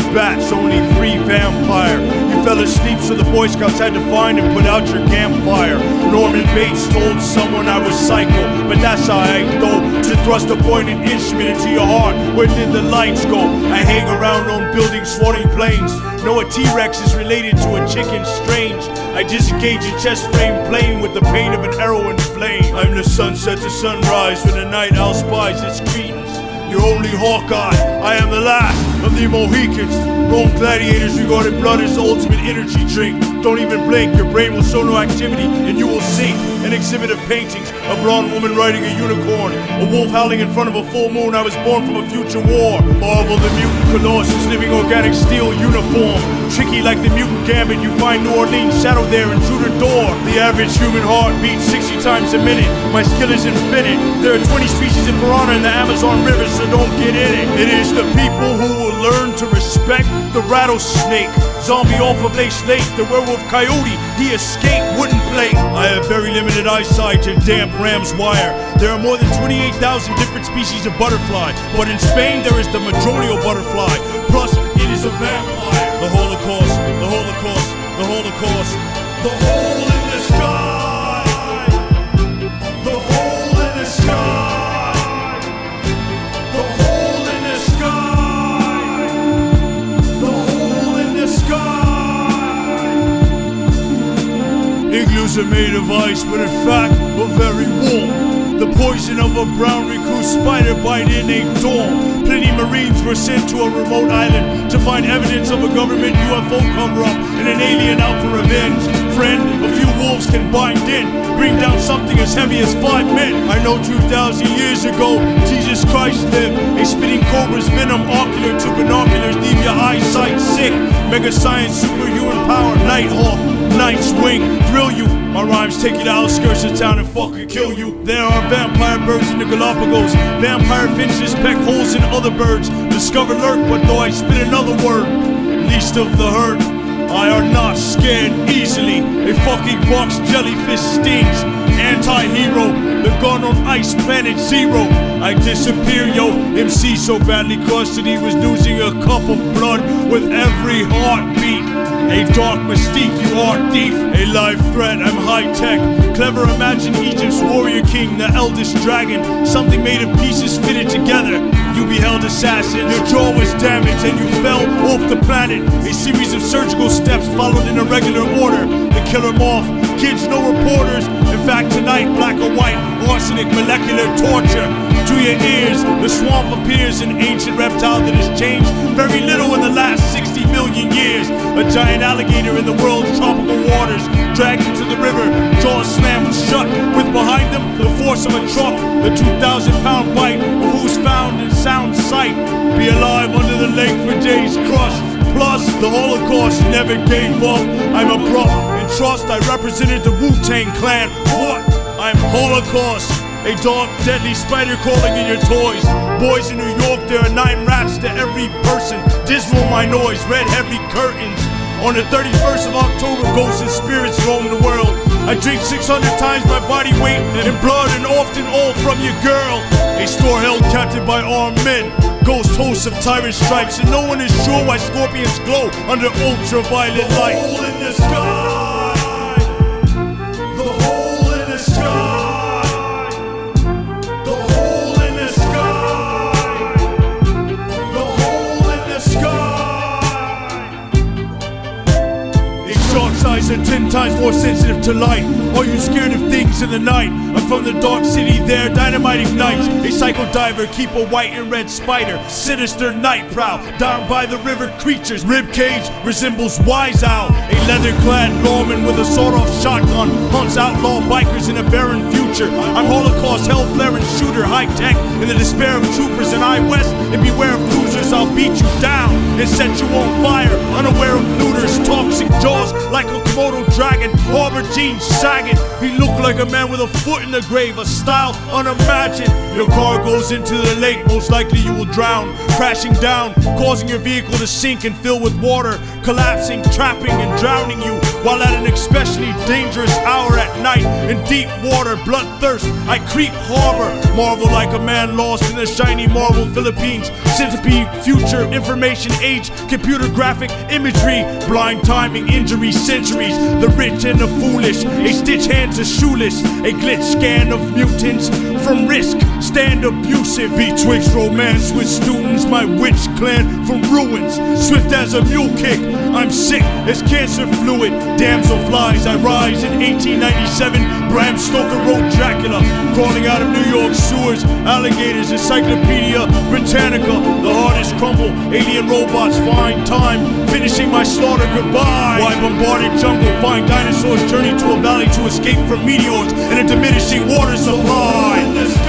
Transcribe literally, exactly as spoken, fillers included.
bats, only three vampire. You fell asleep so the Boy Scouts had to find and put out your campfire. Norman Bates told someone I was psycho, but that's alright though. To thrust a pointed instrument into your heart, where did the lights go? I hang around on buildings, swatting planes. Know a T-Rex is related to a chicken, strange. I disengage a chest frame playing with the pain of an arrow in flame. I'm the sunset to sunrise, when the night owl spies its cretins. You're only Hawkeye, I am the last of the Mohicans. Rome gladiators regarded blood as the ultimate energy drink. Don't even blink, your brain will show no activity and you will sink. An exhibit of paintings, a blonde woman riding a unicorn, a wolf howling in front of a full moon. I was born from a future war. Marvel the mutant Colossus, living organic steel uniform. Tricky like the mutant gambit, you find New Orleans shadow there, intruder door. The average human heart beats sixty times a minute. My skill is infinite. There are twenty species of piranha in the Amazon River, so don't get in it. It is the people who will learn to respect the rattlesnake. Zombie off of Lace Lake, the werewolf coyote, he escaped, wouldn't play. I have very limited eyesight to damp ram's wire. There are more than twenty-eight thousand different species of butterfly, but in Spain there is the madronio butterfly. Plus, it is a vampire. The Holocaust, the Holocaust, the Holocaust, the hole in the sky, the hole in the sky, the hole in the sky, the hole in the sky. Igloos are made of ice, but in fact are very warm. The poison of a brown recluse spider bite in a dorm. Plenty Marines were sent to a remote island to find evidence of a government U F O cover-up and an alien out for revenge. Friend, a few wolves can bind in, bring down something as heavy as five men. I know two thousand years ago, Jesus Christ lived. A spitting cobra's venom, ocular to binoculars, leave your eyesight sick. Mega science, superhuman power, Nighthawk, Night's Wing, thrill you. My rhymes take you to outskirts of town and fucking kill you. There are vampire birds in the Galapagos. Vampire finches peck holes in other birds. Discover lurk, but though I spit another word, least of the hurt. I are not scared easily. A fucking box jellyfish stings. Anti-hero, the gun on ice, planet zero. I disappear, yo. M C so badly crushed that he was losing a cup of blood with every heartbeat. A dark mystique, you are thief. A live threat, I'm high-tech. Clever, imagine Egypt's warrior king, the eldest dragon. Something made of pieces fitted together. You beheld assassin, your jaw was damaged and you fell off the planet. A series of surgical steps followed in a regular order. The killer moth, kids, no reporters. In fact, tonight, black or white, arsenic, molecular torture. To your ears, the swamp appears, an ancient reptile that has changed very little in the last sixty million years. A giant alligator in the world's tropical waters, dragged into the river, jaws slammed shut, with behind them the force of a truck. The two thousand pound bite of who's found in sound sight. Be alive under the lake for days crushed. Plus, the Holocaust never gave up. I'm abrupt and trust, I represented the Wu-Tang Clan. What? I'm Holocaust. A dark, deadly spider crawling in your toys. Boys in New York, there are nine rats to every person. Dismal my noise, red heavy curtains. On the thirty-first of October, ghosts and spirits roam the world. I drink six hundred times my body weight in blood, and often all from your girl. A store held captive by armed men. Ghost hosts of tyrant stripes, and no one is sure why scorpions glow under ultraviolet light. The hole in the sky. The hole in the sky. Eyes are ten times more sensitive to light. Are you scared of things in the night? I'm from the dark city there, dynamite ignites. A psycho diver, keep a white and red spider. Sinister night prowl, down by the river creatures. Rib cage resembles Wise Owl. A leather-clad lawman with a sawed-off shotgun hunts outlaw bikers in a barren future. I'm Holocaust, hell-flaring shooter, high-tech in the despair of troopers in I West. And beware of cruisers, I'll beat you down and set you on fire. Unaware of looters, toxic jaws like a Komodo dragon, harbor jeans sagging. He looked like a man with a foot in the grave, a style unimagined. Your car goes into the lake, most likely you will drown, crashing down, causing your vehicle to sink and fill with water, collapsing, trapping and drowning you, while at an especially dangerous hour at night in deep water, bloodthirst. I creep harbor, marvel like a man lost in the shiny marble Philippines. Centipede, future information age, computer graphic imagery, blind timing, injury, centuries, the rich and the foolish, a stitch hands are shoeless, a glitch scan of mutants from risk, stand abusive, betwixt romance with students, my witch clan from ruins, swift as a mule kick, I'm sick as cancer fluid, damsel flies, I rise in eighteen ninety-seven, Bram Stoker wrote Dracula, crawling out of New York sewers, alligators, Encyclopedia Britannica, the hardest crumble, alien robots find time, finishing my slaughter goodbye, why bombarded jungle, find dinosaurs, journey to a valley to escape from meteors, and a diminishing water supply.